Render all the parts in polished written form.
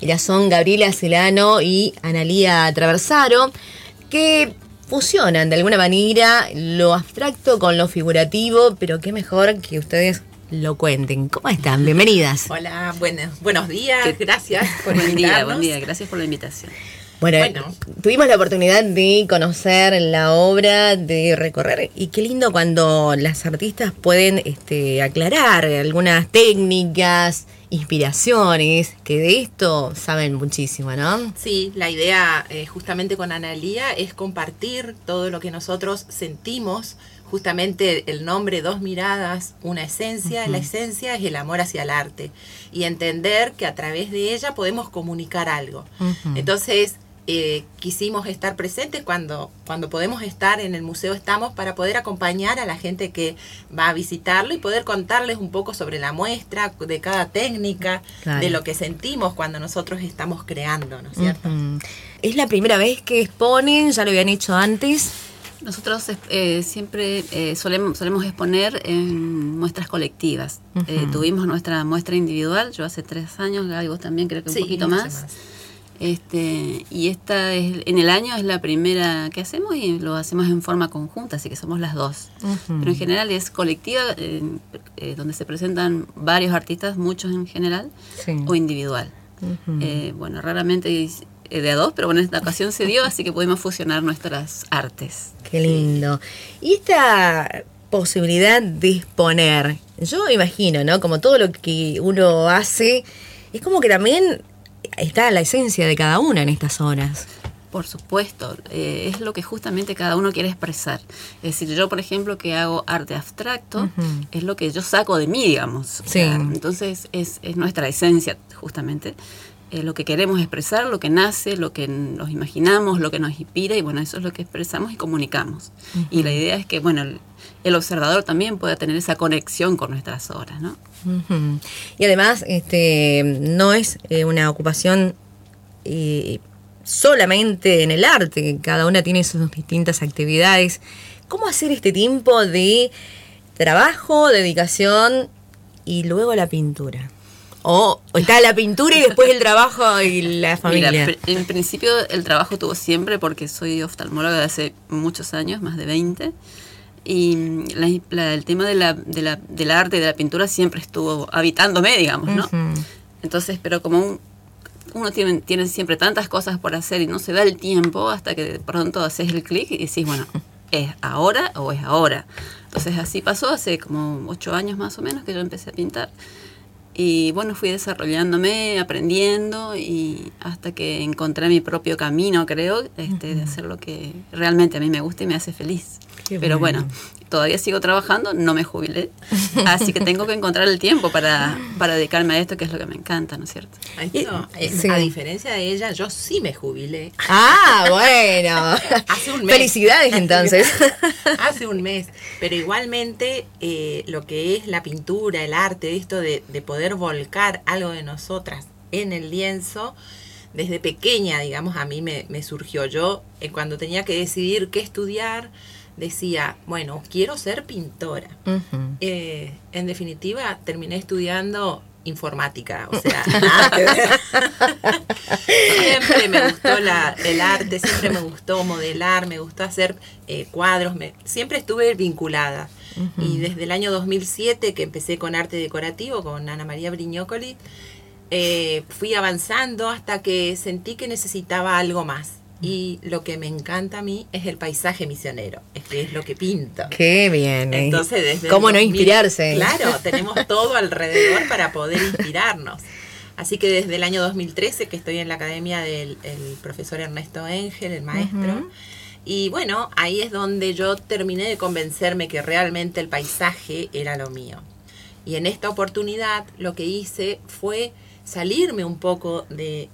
Ellas son Gabriela Celano y Analía Traversaro, que fusionan de alguna manera lo abstracto con lo figurativo, pero qué mejor que ustedes lo cuenten. ¿Cómo están? Bienvenidas. Hola, buenos días, gracias por invitarnos. Buen día, gracias por la invitación. Bueno, tuvimos la oportunidad de conocer la obra, de recorrer, y qué lindo cuando las artistas pueden aclarar algunas técnicas, inspiraciones, que de esto saben muchísimo, ¿no? Sí, la idea justamente con Analía es compartir todo lo que nosotros sentimos. Justamente el nombre, Dos Miradas, una esencia. La esencia es el amor hacia el arte y entender que a través de ella podemos comunicar algo. Entonces quisimos estar presentes cuando podemos estar en el museo, estamos para poder acompañar a la gente que va a visitarlo y poder contarles un poco sobre la muestra, de cada técnica, claro, de lo que sentimos cuando nosotros estamos creando, ¿no es cierto? ¿Es la primera vez que exponen? ¿Ya lo habían hecho antes? Nosotros siempre solemos exponer en muestras colectivas. Tuvimos nuestra muestra individual, yo hace 3 años, Gaby, vos también creo que un poquito más. Y esta en el año es la primera que hacemos y lo hacemos en forma conjunta, así que somos las dos. Pero en general es colectiva, donde se presentan varios artistas, muchos en general, o individual. Bueno, raramente de a dos, pero bueno, en esta ocasión se dio, así que pudimos fusionar nuestras artes. Qué lindo. Y esta posibilidad de exponer, yo imagino, ¿no? Como todo lo que uno hace, es como que también está la esencia de cada una en estas horas. Por supuesto, es lo que justamente cada uno quiere expresar. Es decir, yo, por ejemplo, que hago arte abstracto, es lo que yo saco de mí, digamos. O sea, entonces es nuestra esencia, justamente. Lo que queremos expresar, lo que nace, lo que nos imaginamos, lo que nos inspira, y bueno, eso es lo que expresamos y comunicamos. Y la idea es que, bueno, el observador también pueda tener esa conexión con nuestras obras, ¿no? Y además, no es una ocupación solamente en el arte, cada una tiene sus distintas actividades. ¿Cómo hacer este tiempo de trabajo, dedicación y luego la pintura? O está la pintura y después el trabajo y la familia. Mira, en principio el trabajo tuvo siempre, porque soy oftalmóloga de hace muchos años, más de 20, y el tema del arte y de la pintura siempre estuvo habitándome, digamos, ¿no? Entonces, pero como uno tiene siempre tantas cosas por hacer y no se da el tiempo hasta que de pronto haces el clic y decís, bueno, ¿es ahora o es ahora? Entonces así pasó, hace como 8 años más o menos que yo empecé a pintar. Y bueno, fui desarrollándome, aprendiendo, y hasta que encontré mi propio camino, creo, de hacer lo que realmente a mí me gusta y me hace feliz. Pero bueno, todavía sigo trabajando, no me jubilé, así que tengo que encontrar el tiempo para dedicarme a esto, que es lo que me encanta, ¿no es cierto? A diferencia de ella, yo sí me jubilé. Ah, bueno. Hace un mes. Felicidades, entonces. Hace un mes. Pero igualmente, lo que es la pintura, el arte, esto de poder volcar algo de nosotras en el lienzo, desde pequeña, digamos, a mí me surgió. Yo, cuando tenía que decidir qué estudiar, decía, bueno, quiero ser pintora. En definitiva, terminé estudiando informática, o sea, nada que ver. Siempre me gustó el arte, siempre me gustó modelar, me gustó hacer cuadros, siempre estuve vinculada. Y desde el año 2007, que empecé con arte decorativo, con Ana María Brignocoli, fui avanzando hasta que sentí que necesitaba algo más. Y lo que me encanta a mí es el paisaje misionero, es lo que pinto. ¡Qué bien! Entonces, desde ¿cómo no inspirarse? Claro, tenemos todo alrededor para poder inspirarnos. Así que desde el año 2013 que estoy en la academia del profesor Ernesto Engel, el maestro, y bueno, ahí es donde yo terminé de convencerme que realmente el paisaje era lo mío. Y en esta oportunidad lo que hice fue salirme un poco de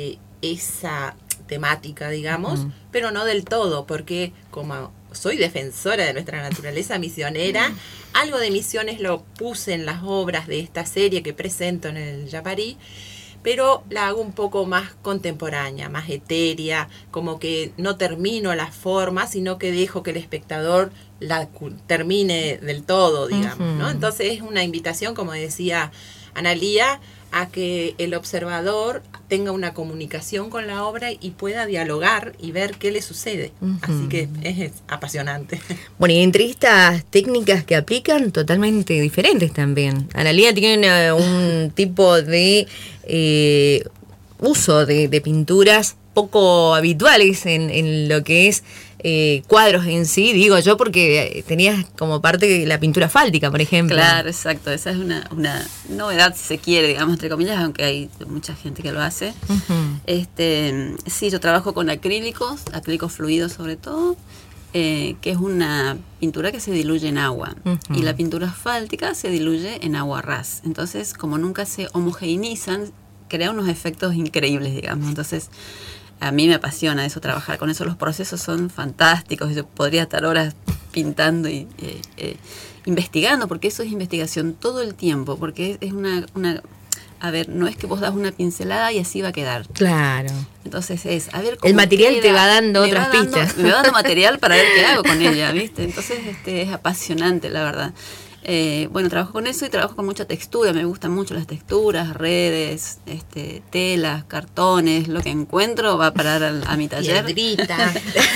esa temática, digamos, pero no del todo, porque como soy defensora de nuestra naturaleza misionera, algo de misiones lo puse en las obras de esta serie que presento en el Yaparí, pero la hago un poco más contemporánea, más etérea, como que no termino la forma, sino que dejo que el espectador la termine del todo, digamos, ¿no? Entonces es una invitación, como decía Analía, a que el observador tenga una comunicación con la obra y pueda dialogar y ver qué le sucede. Así que es apasionante. Bueno, y entre estas técnicas que aplican, totalmente diferentes también. Analía tiene un tipo de uso de pinturas poco habituales en lo que es cuadros en sí, digo yo, porque tenías como parte de la pintura fáltica, por ejemplo. Claro, exacto. Esa es una novedad, si se quiere, digamos, entre comillas, aunque hay mucha gente que lo hace. Sí, yo trabajo con acrílicos fluidos sobre todo, que es una pintura que se diluye en agua. Y la pintura fáltica se diluye en agua ras. Entonces, como nunca se homogeneizan, crea unos efectos increíbles, digamos. Entonces, a mí me apasiona eso, trabajar con eso. Los procesos son fantásticos. Yo podría estar horas pintando y investigando, porque eso es investigación todo el tiempo, porque es una a ver, no es que vos das una pincelada y así va a quedar. Claro. Entonces es, a ver cómo el material queda, te va dando otras pistas. Me va dando material para ver qué hago con ella, ¿viste? Entonces es apasionante, la verdad. Bueno, trabajo con eso y trabajo con mucha textura. Me gustan mucho las texturas, redes, telas, cartones. Lo que encuentro va a parar a mi taller. Piedritas.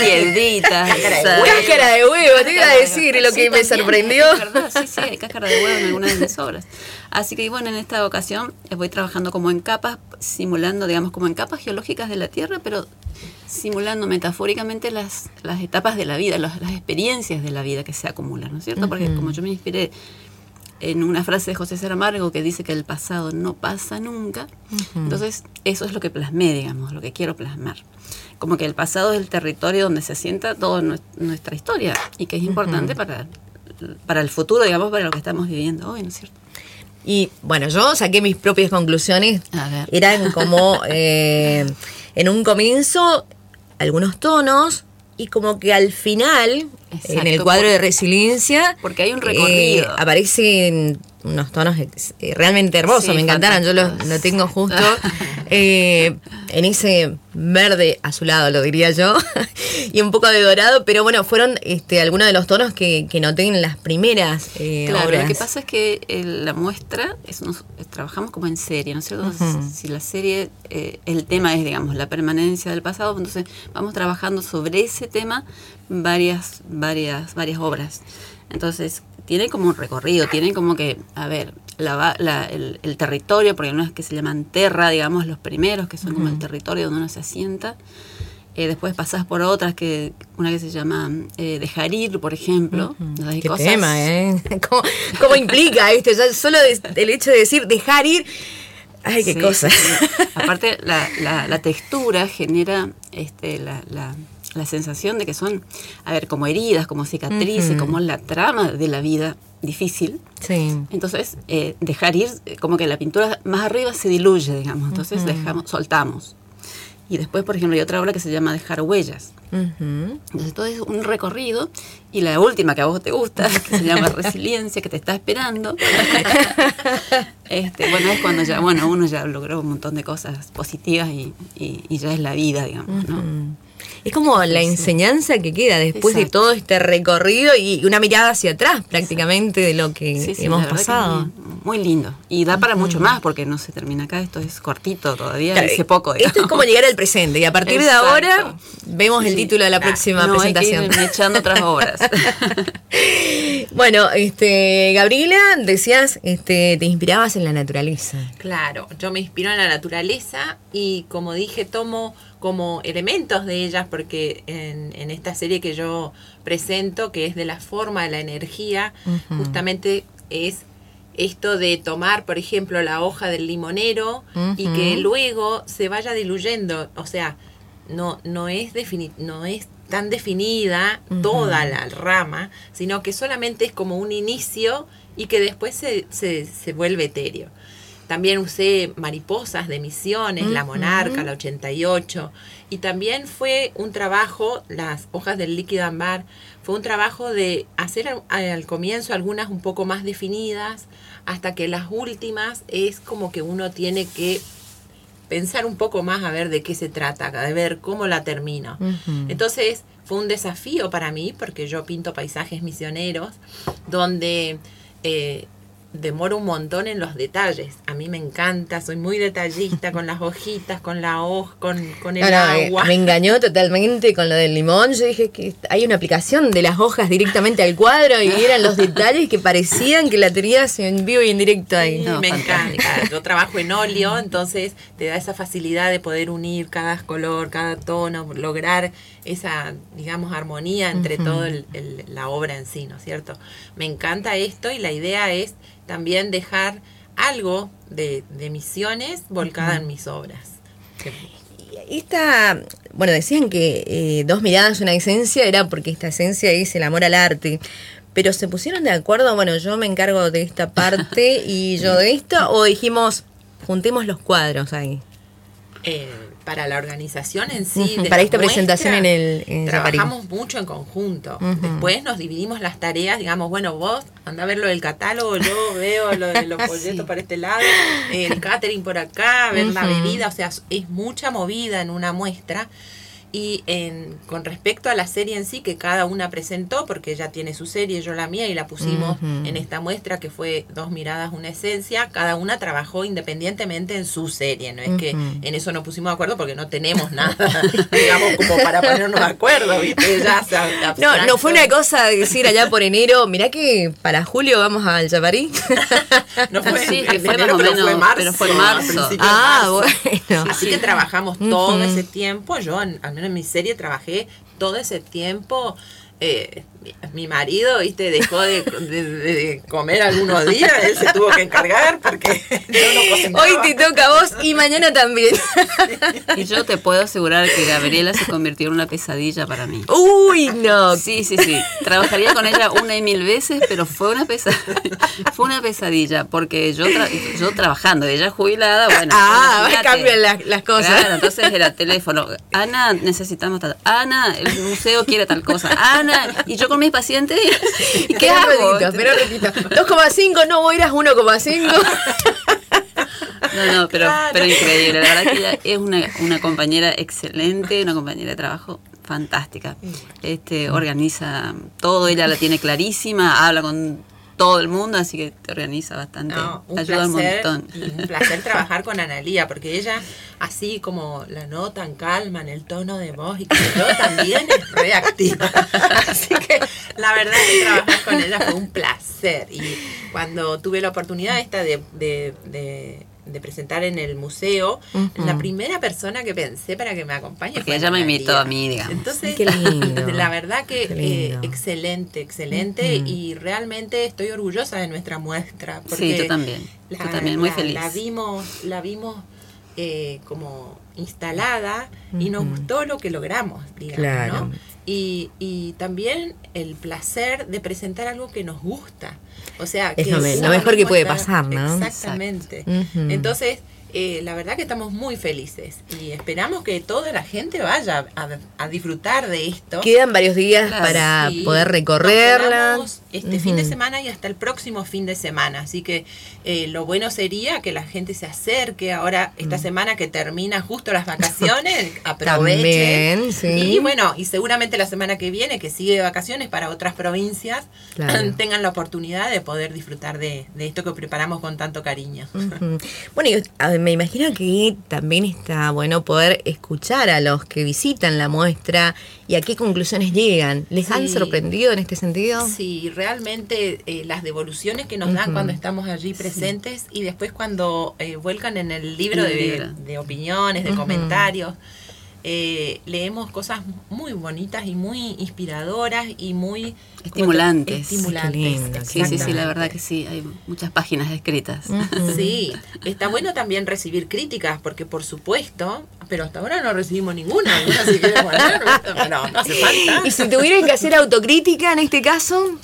Cáscara de huevo, te iba a decir lo que me sorprendió. Es verdad, sí, hay cáscara de huevo en algunas de mis obras. Así que bueno, en esta ocasión voy trabajando como en capas, simulando, digamos, como en capas geológicas de la Tierra, pero simulando metafóricamente las etapas de la vida, las experiencias de la vida que se acumulan, ¿no es cierto? Porque como yo me inspiré en una frase de José Saramago que dice que el pasado no pasa nunca, entonces eso es lo que plasmé, digamos, lo que quiero plasmar. Como que el pasado es el territorio donde se asienta toda nuestra historia y que es importante para el futuro, digamos, para lo que estamos viviendo hoy, ¿no es cierto? Y bueno, yo saqué mis propias conclusiones. Eran como en un comienzo algunos tonos y como que al final, exacto, en el cuadro de resiliencia, porque hay un recorrido, aparecen unos tonos realmente hermosos, sí, me encantaron. Yo lo tengo justo en ese verde azulado, lo diría yo, y un poco de dorado, pero bueno, fueron algunos de los tonos que noté en las primeras claro, obras. Lo que pasa es que la muestra, trabajamos como en serie, ¿no es cierto? Si la serie, el tema es, digamos, la permanencia del pasado, entonces vamos trabajando sobre ese tema varias obras. Entonces, tiene como un recorrido, tiene como que, a ver, el territorio, porque no es que se llaman terra, digamos, los primeros, que son como el territorio donde uno se asienta. Después pasás por otras, una que se llama dejar ir, por ejemplo. Hay qué cosas, tema, ¿eh? ¿Cómo implica esto? Ya solo el hecho de decir dejar ir, ay, qué cosa. Sí. Aparte, la textura genera la sensación de que son, a ver, como heridas, como cicatrices, como la trama de la vida difícil. Sí. Entonces, dejar ir, como que la pintura más arriba se diluye, digamos. Entonces, soltamos. Y después, por ejemplo, hay otra obra que se llama Dejar huellas. Entonces, todo es un recorrido. Y la última que a vos te gusta, que se llama Resiliencia, que te está esperando. Bueno, es cuando ya, uno ya logró un montón de cosas positivas y ya es la vida, digamos, ¿no? Es como la enseñanza que queda después de todo este recorrido y una mirada hacia atrás prácticamente de lo que hemos pasado. Muy lindo. Y da para mucho más porque no se termina acá. Esto es cortito todavía, dice poco. Digamos. Esto es como llegar al presente y a partir de ahora vemos el título de la próxima presentación. Hay que ir echando otras obras. Bueno, Gabriela, decías, te inspirabas en la naturaleza. Claro, yo me inspiro en la naturaleza y como dije, tomo como elementos de ellas porque en esta serie que yo presento, que es de la forma, de la energía, justamente es esto de tomar, por ejemplo, la hoja del limonero y que luego se vaya diluyendo, o sea, no es tan definida toda la rama, sino que solamente es como un inicio y que después se vuelve etéreo. También usé mariposas de Misiones, la Monarca, la 88, y también fue un trabajo, las hojas del líquido ámbar, fue un trabajo de hacer al comienzo algunas un poco más definidas, hasta que las últimas es como que uno tiene que pensar un poco más a ver de qué se trata, de ver cómo la termino. Entonces fue un desafío para mí, porque yo pinto paisajes misioneros, donde demoro un montón en los detalles. A mí me encanta, soy muy detallista con las hojitas, con la hoja, con el agua. Me engañó totalmente con lo del limón. Yo dije que hay una aplicación de las hojas directamente al cuadro y eran los detalles que parecían que la tenías en vivo y en directo ahí. Sí, me encanta. Yo trabajo en óleo, entonces te da esa facilidad de poder unir cada color, cada tono, lograr esa, digamos, armonía entre todo la obra en sí, ¿no es cierto? Me encanta esto y la idea es también dejar algo de misiones volcada en mis obras. Bueno, decían que Dos miradas, una esencia, era porque esta esencia es el amor al arte. Pero se pusieron de acuerdo, bueno, yo me encargo de esta parte y yo de esto, o dijimos, juntemos los cuadros ahí. Para la organización en sí, para esta presentación en trabajamos mucho en conjunto. Después nos dividimos las tareas, digamos, bueno, vos anda a ver lo del catálogo, yo veo lo de los folletos para este lado, el catering por acá, ver la bebida, o sea, es mucha movida en una muestra. Y con respecto a la serie en sí, que cada una presentó, porque ella tiene su serie, yo la mía, y la pusimos en esta muestra que fue Dos miradas, una esencia, cada una trabajó independientemente en su serie, no es que en eso nos pusimos de acuerdo porque no tenemos nada, digamos, como para ponernos de acuerdo, ¿viste? No fue una cosa de decir allá por enero, mirá que para julio vamos al Yaparí. No fue, sí, que fue más o menos, pero fue en marzo. Bueno. Así que trabajamos todo ese tiempo, yo al menos en mi serie trabajé todo ese tiempo. Mi marido, viste, dejó de comer algunos días, él se tuvo que encargar porque yo no cocinaba. Hoy te toca a vos y mañana también. Y yo te puedo asegurar que Gabriela se convirtió en una pesadilla para mí. Uy, no. Sí. Trabajaría con ella 1,000 veces, pero fue una pesadilla porque yo trabajando, ella jubilada, bueno. Cambian las cosas. Claro, entonces era teléfono. Ana, necesitamos tal. Ana, el museo quiere tal cosa. Ana, y yo con mis pacientes, ¿y qué hago? Pero 2,5, no, vos eras 1,5. No, pero increíble. La verdad que ella es una compañera excelente, una compañera de trabajo fantástica. Organiza todo, ella la tiene clarísima, habla con todo el mundo, así que te organiza bastante, ayuda un montón. Un placer trabajar con Analía, porque ella, así como la nota en calma, en el tono de voz, y que yo también es reactiva. Así que la verdad que trabajar con ella fue un placer. Y cuando tuve la oportunidad esta de presentar en el museo, la primera persona que pensé para que me acompañe porque fue ella me invitó a mí, digamos. Entonces, qué lindo, la verdad que excelente, y realmente estoy orgullosa de nuestra muestra. Porque sí, yo también, muy feliz. La vimos como instalada y nos gustó lo que logramos, digamos, claro. ¿no? Y también el placer de presentar algo que nos gusta. O sea, es que lo mejor que puede pasar, ¿no? Exactamente. Entonces, la verdad que estamos muy felices y esperamos que toda la gente vaya a disfrutar de esto. Quedan varios días para poder recorrerla. Este fin de semana y hasta el próximo fin de semana. Así que lo bueno sería que la gente se acerque ahora, esta semana que termina justo las vacaciones, aproveche. También, sí. Y bueno, y seguramente la semana que viene, que sigue de vacaciones para otras provincias, tengan la oportunidad de poder disfrutar de esto que preparamos con tanto cariño. Bueno, me imagino que también está bueno poder escuchar a los que visitan la muestra y a qué conclusiones llegan. ¿Les han sorprendido en este sentido? Sí, realmente las devoluciones que nos dan cuando estamos allí presentes y después cuando vuelcan en el libro de opiniones, de comentarios. Leemos cosas muy bonitas y muy inspiradoras y muy estimulantes. Sí, la verdad que sí, hay muchas páginas escritas. Sí, está bueno también recibir críticas, porque por supuesto, pero hasta ahora no recibimos ninguna, así que no hace falta. ¿Y si tuvieran que hacer autocrítica en este caso?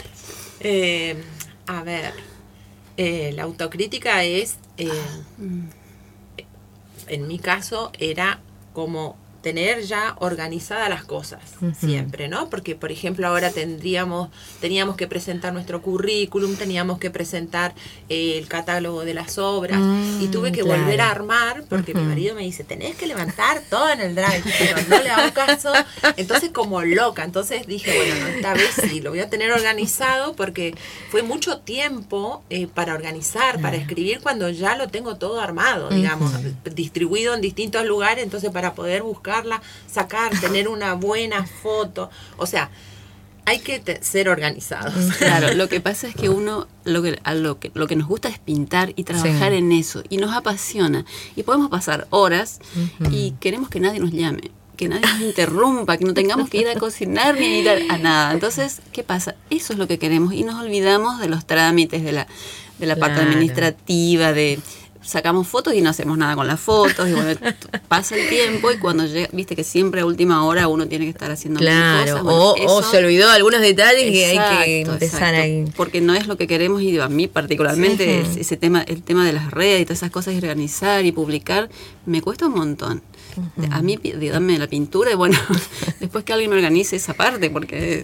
A ver, la autocrítica es, en mi caso, era como tener ya organizadas las cosas siempre, ¿no? Porque, por ejemplo, ahora teníamos que presentar nuestro currículum, teníamos que presentar el catálogo de las obras y tuve que volver a armar porque mi marido me dice, tenés que levantar todo en el Drive, pero no le hago caso, entonces como loca, entonces dije, bueno, no, esta vez sí, lo voy a tener organizado porque fue mucho tiempo para organizar, para escribir cuando ya lo tengo todo armado, digamos, distribuido en distintos lugares, entonces para poder buscarla, sacar, tener una buena foto, o sea, hay que ser organizados. Claro, lo que pasa es que uno, lo que nos gusta es pintar y trabajar en eso, y nos apasiona, y podemos pasar horas y queremos que nadie nos llame, que nadie nos interrumpa, que no tengamos que ir a cocinar ni ir a nada. Entonces, ¿qué pasa? Eso es lo que queremos, y nos olvidamos de los trámites, de la parte administrativa, sacamos fotos y no hacemos nada con las fotos, y bueno, pasa el tiempo y cuando llega, viste que siempre a última hora uno tiene que estar haciendo mil cosas. Bueno, o se olvidó algunos detalles y hay que empezar ahí. Porque no es lo que queremos, y a mí particularmente ese tema, el tema de las redes y todas esas cosas, y organizar y publicar, me cuesta un montón. A mí, dame la pintura y bueno, después que alguien me organice esa parte, porque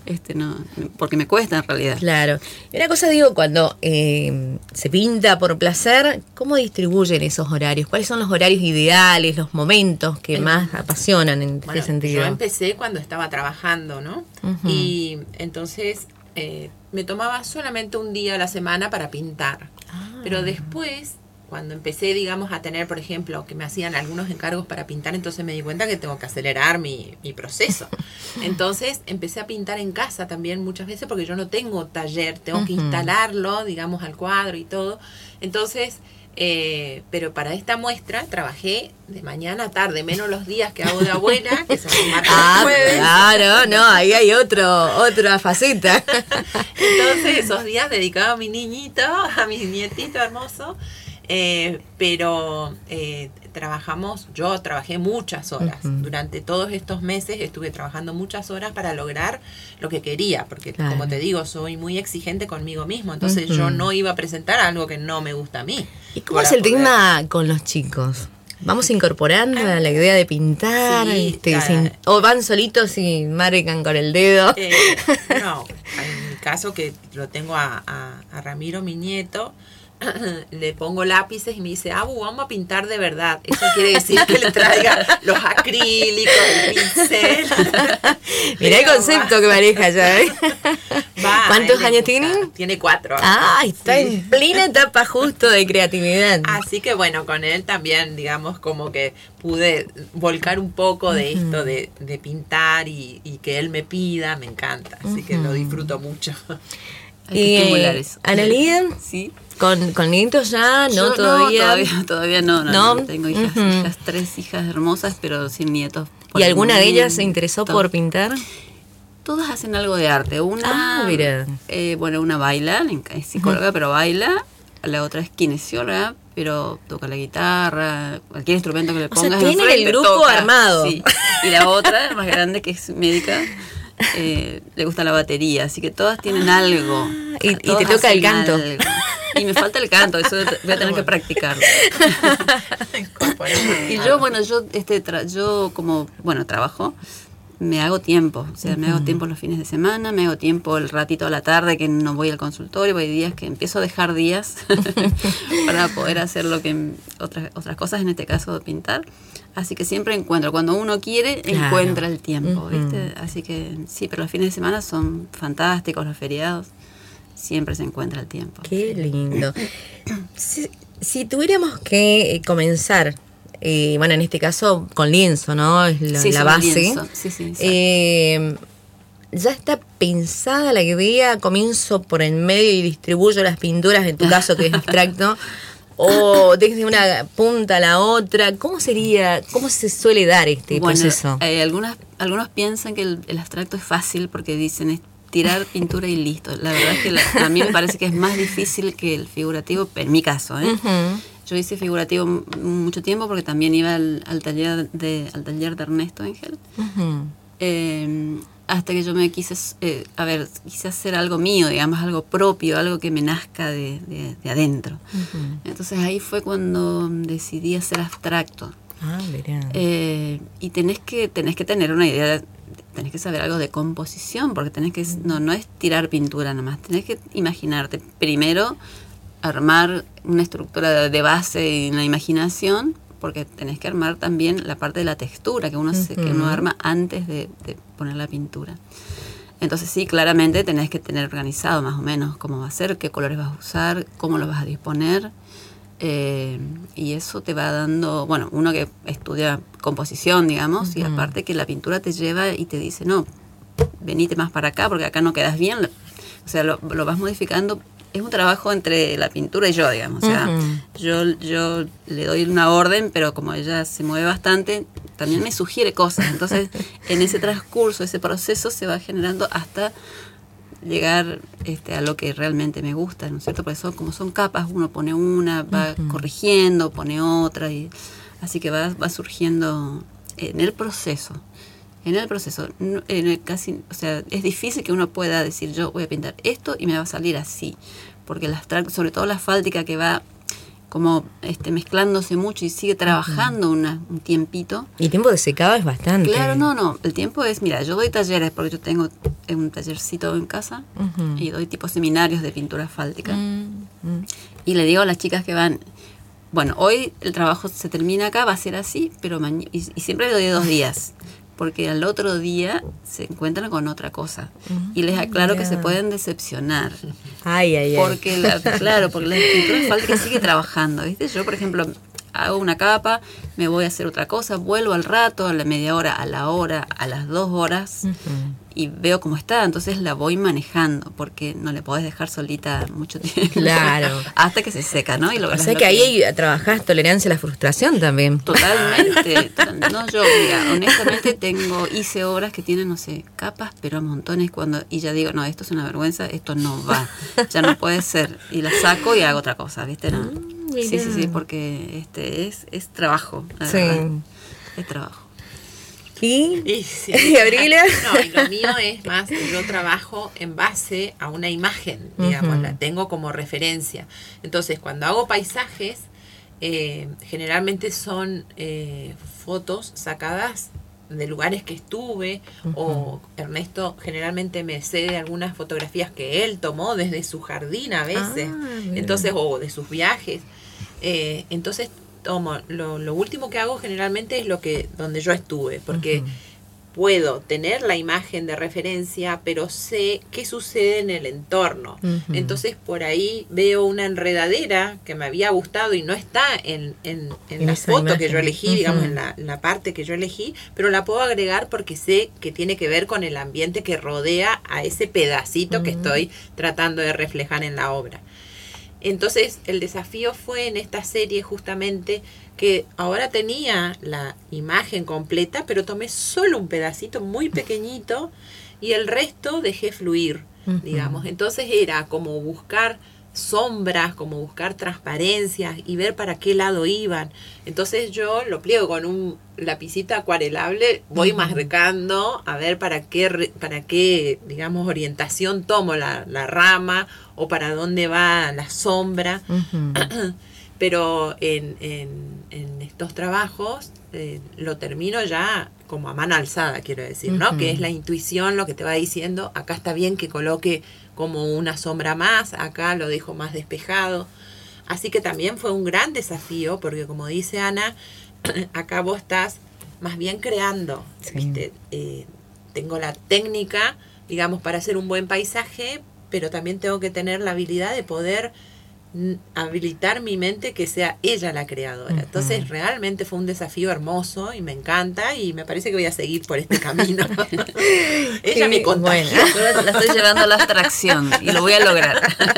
porque me cuesta en realidad. Claro. Y una cosa digo, cuando se pinta por placer, ¿cómo distribuyen esos horarios? ¿Cuáles son los horarios ideales, los momentos que más apasionan en este sentido? Yo empecé cuando estaba trabajando, ¿no? Y entonces me tomaba solamente un día a la semana para pintar. Pero después, cuando empecé, digamos, a tener, por ejemplo, que me hacían algunos encargos para pintar, entonces me di cuenta que tengo que acelerar mi proceso. Entonces empecé a pintar en casa también muchas veces porque yo no tengo taller, tengo que instalarlo, digamos, al cuadro y todo. Entonces, pero para esta muestra trabajé de mañana a tarde, menos los días que hago de abuela, que son martes y jueves. Claro, no, ahí hay otra faceta. Entonces esos días dedicaba a mi niñito, a mi nietito hermoso. Pero yo trabajé muchas horas. Durante todos estos meses estuve trabajando muchas horas para lograr lo que quería, porque como te digo, soy muy exigente conmigo mismo, entonces yo no iba a presentar algo que no me gusta a mí. ¿Y cómo es el tema con los chicos? ¿Vamos incorporando a la idea de pintar? ¿O van solitos y marcan con el dedo? No, en mi caso, que lo tengo a Ramiro, mi nieto, le pongo lápices y me dice, Abu, vamos a pintar de verdad. Eso quiere decir que le traiga los acrílicos, el pincel. Mirá el concepto que maneja ya, ¿eh? ¿Cuántos años tiene? Tiene 4. Está en plena etapa justo de creatividad. Así que bueno, con él también, digamos, como que pude volcar un poco de esto de pintar y que él me pida, me encanta. Así que lo disfruto mucho. ¿Analía? Sí. ¿Con nietos ya? ¿No todavía? Todavía no. Tengo hijas, 3 hijas hermosas, pero sin nietos. ¿Y alguna de ellas se interesó por pintar? Todas hacen algo de arte. Una, mira. Una baila, es psicóloga, pero baila. La otra es kinesióloga, pero toca la guitarra, cualquier instrumento que le pongas. Tienen el grupo armado. Sí. Y la otra, más grande, que es médica, le gusta la batería, así que todas tienen algo. Y te toca el canto. Algo. Y me falta el canto, eso voy a tener que practicarlo. Y yo, como trabajo, me hago tiempo, o sea, me hago tiempo los fines de semana, me hago tiempo el ratito a la tarde que no voy al consultorio, hay días que empiezo a dejar días para poder hacer otras cosas, en este caso pintar. Así que siempre encuentro, cuando uno quiere, encuentra el tiempo, ¿viste? Así que sí, pero los fines de semana son fantásticos, los feriados. Siempre se encuentra el tiempo. Qué lindo. Si tuviéramos que comenzar, en este caso con lienzo, ¿no? Es la base. Lienzo. ¿Ya está pensada la idea? ¿Comienzo por en medio y distribuyo las pinturas, en tu caso que es abstracto? ¿O desde una punta a la otra? ¿Cómo se suele dar este proceso? Algunos piensan que el abstracto es fácil porque dicen tirar pintura y listo. La verdad es que a mí me parece que es más difícil que el figurativo, en mi caso, ¿eh? Yo hice figurativo mucho tiempo porque también iba al taller de Ernesto Engel. Hasta que yo me quise hacer algo mío, digamos, algo propio, algo que me nazca de adentro. Entonces ahí fue cuando decidí hacer abstracto. Ah, mirá. Y tenés que tener una idea, tenés que saber algo de composición, porque no es tirar pintura nomás, tenés que imaginarte primero, armar una estructura de base en la imaginación, porque tenés que armar también la parte de la textura que uno arma antes de poner la pintura. Entonces sí, claramente tenés que tener organizado más o menos cómo va a ser, qué colores vas a usar, cómo lo vas a disponer. Y eso te va dando, bueno, uno que estudia composición, digamos, y aparte que la pintura te lleva y te dice, no, venite más para acá porque acá no quedas bien. O sea, lo vas modificando. Es un trabajo entre la pintura y yo, digamos. O sea, yo le doy una orden, pero como ella se mueve bastante, también me sugiere cosas. Entonces, en ese transcurso, ese proceso se va generando hasta llegar a lo que realmente me gusta, ¿no es cierto? Porque como son capas, uno pone una, va corrigiendo, pone otra, y así que va surgiendo en el proceso. Casi, o sea, es difícil que uno pueda decir, yo voy a pintar esto y me va a salir así, porque sobre todo la fáltica que va como mezclándose mucho y sigue trabajando un tiempito. Y el tiempo de secado es bastante. Claro, no, el tiempo es, mira, yo doy talleres, porque yo tengo un tallercito en casa, y doy tipo seminarios de pintura fáltica. Y le digo a las chicas que van, bueno, hoy el trabajo se termina acá, va a ser así, pero y siempre le doy 2 días. Porque al otro día se encuentran con otra cosa. Y les aclaro que se pueden decepcionar. Ay. Porque porque la pintura fáltica sigue trabajando, ¿viste? Yo, por ejemplo, hago una capa, me voy a hacer otra cosa, vuelvo al rato, a la media hora, a la hora, a las 2 horas, y veo cómo está. Entonces la voy manejando, porque no le podés dejar solita mucho tiempo. Claro. Hasta que se seca, ¿no? Y o sea que ahí trabajás tolerancia a la frustración también. Totalmente. No, yo, mira, honestamente hice obras que tienen, no sé, capas, pero a montones, y ya digo, no, esto es una vergüenza, esto no va, ya no puede ser. Y la saco y hago otra cosa, ¿viste? No. Sí, porque es trabajo. Sí. Verdad. Es trabajo. ¿Y sí. Gabriela? No, y lo mío es más, yo trabajo en base a una imagen, digamos, la tengo como referencia. Entonces, cuando hago paisajes, generalmente son fotos sacadas de lugares que estuve, o Ernesto generalmente me cede algunas fotografías que él tomó desde su jardín a veces, entonces, o de sus viajes. Entonces tomo lo último que hago generalmente es donde yo estuve, porque puedo tener la imagen de referencia, pero sé qué sucede en el entorno. Entonces por ahí veo una enredadera que me había gustado y no está en la foto que yo elegí, digamos, en la parte que yo elegí, pero la puedo agregar porque sé que tiene que ver con el ambiente que rodea a ese pedacito que estoy tratando de reflejar en la obra. Entonces el desafío fue en esta serie justamente que ahora tenía la imagen completa, pero tomé solo un pedacito muy pequeñito y el resto dejé fluir, digamos. Entonces era como buscar sombras, como buscar transparencias y ver para qué lado iban. Entonces yo lo pliego con un lapicito acuarelable, voy marcando a ver para qué, digamos, orientación tomo la rama o para dónde va la sombra. Pero en estos trabajos lo termino ya como a mano alzada, quiero decir, ¿no? Que es la intuición lo que te va diciendo, acá está bien que coloque como una sombra más, acá lo dejo más despejado. Así que también fue un gran desafío, porque como dice Ana, acá vos estás más bien creando, ¿viste? Tengo la técnica, digamos, para hacer un buen paisaje, pero también tengo que tener la habilidad de poder habilitar mi mente que sea ella la creadora. Entonces realmente fue un desafío hermoso y me encanta y me parece que voy a seguir por este camino. Ella me contagió. Bueno, la estoy llevando a la abstracción y lo voy a lograr.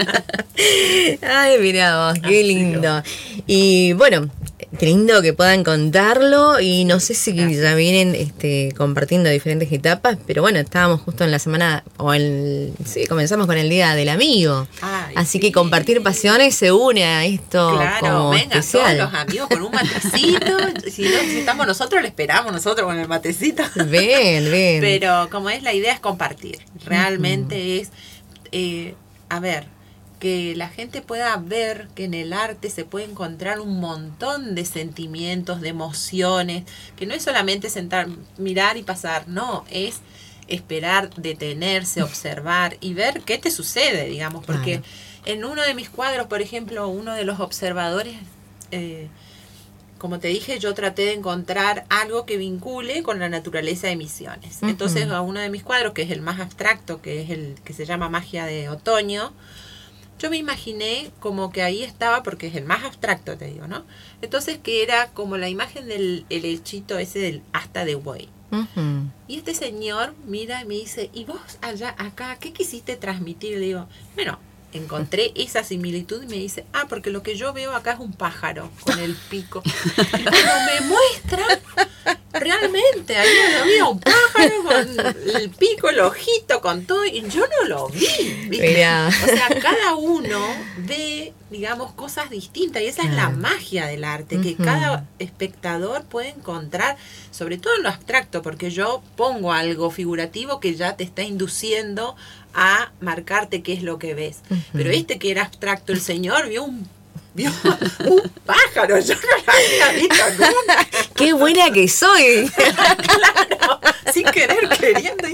Ay, mirá vos, qué lindo. Y bueno, qué lindo que puedan contarlo y no sé si ya vienen compartiendo diferentes etapas, pero bueno, estábamos justo en la semana, comenzamos con el Día del Amigo. Así que compartir pasiones se une a esto. Claro, como vengan especial. todos los amigos con un matecito. si estamos nosotros, le esperamos nosotros con el matecito. Bien. Pero como es, la idea es compartir. Realmente es, a ver, que la gente pueda ver que en el arte se puede encontrar un montón de sentimientos, de emociones, que no es solamente sentar, mirar y pasar, no, es esperar, detenerse, observar y ver qué te sucede, digamos, porque en uno de mis cuadros, por ejemplo, uno de los observadores, como te dije, yo traté de encontrar algo que vincule con la naturaleza de Misiones. Entonces, a uno de mis cuadros, que es el más abstracto, que es el que se llama Magia de Otoño, yo me imaginé como que ahí estaba, porque es el más abstracto, te digo, ¿no? Entonces, que era como la imagen del helechito ese del asta de buey. Y este señor mira y me dice, ¿y vos allá, acá, qué quisiste transmitir? Le digo, bueno, encontré esa similitud y me dice, porque lo que yo veo acá es un pájaro con el pico. Y cuando me muestra, realmente, ahí había un pájaro con el pico, el ojito, con todo, y yo no lo vi, ¿viste? O sea, cada uno ve, digamos, cosas distintas, y esa es la magia del arte, que cada espectador puede encontrar, sobre todo en lo abstracto, porque yo pongo algo figurativo que ya te está induciendo a marcarte qué es lo que ves. Pero este que era abstracto, el señor vio un pájaro, yo no lo había visto nunca. ¡Qué buena que soy! Claro, sin querer, queriendo.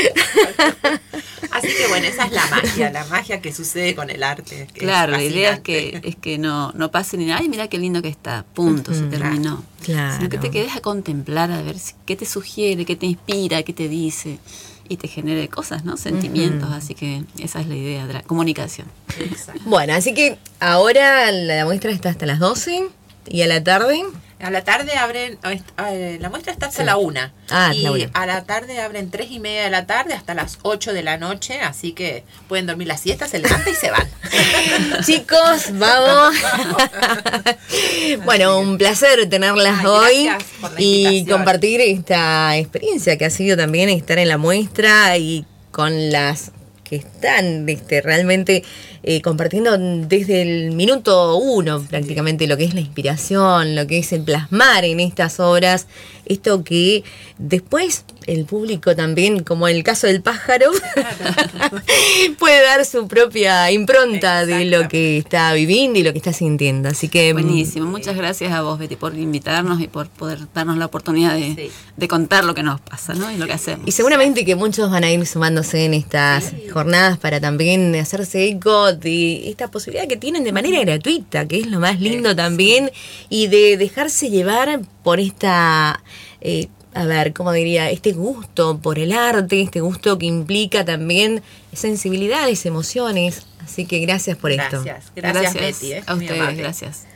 Así que bueno, esa es la magia que sucede con el arte. Claro, la idea es que no pase ni nada, ay, mira qué lindo que está, punto, se terminó. Claro. Sino que te quedes a contemplar, a ver qué te sugiere, qué te inspira, qué te dice, y te genere cosas, ¿no? Sentimientos, así que esa es la idea de la comunicación. Exacto. Bueno, así que ahora la muestra está hasta las 12 y a la tarde. A la tarde abren, la muestra está hasta la 1. Y la 1. A la tarde abren 3:30 de la tarde hasta las 8 de la noche, así que pueden dormir la siesta, se levantan y se van. Chicos, vamos. Bueno, un placer tenerlas hoy y compartir esta experiencia que ha sido también estar en la muestra y con las que están realmente compartiendo desde el minuto 1 prácticamente lo que es la inspiración, lo que es el plasmar en estas obras, esto que después el público también, como el caso del pájaro, puede dar su propia impronta de lo que está viviendo y lo que está sintiendo. Así que buenísimo, muchas gracias a vos, Betty, por invitarnos y por poder darnos la oportunidad de contar lo que nos pasa, ¿no? Y lo que hacemos. Y seguramente que muchos van a ir sumándose en estas jornadas para también hacerse eco de esta posibilidad que tienen de manera gratuita, que es lo más lindo también, y de dejarse llevar por esta, ¿cómo diría? Este gusto por el arte, este gusto que implica también sensibilidades, emociones. Así que gracias por esto. Gracias Betty. A ustedes, gracias.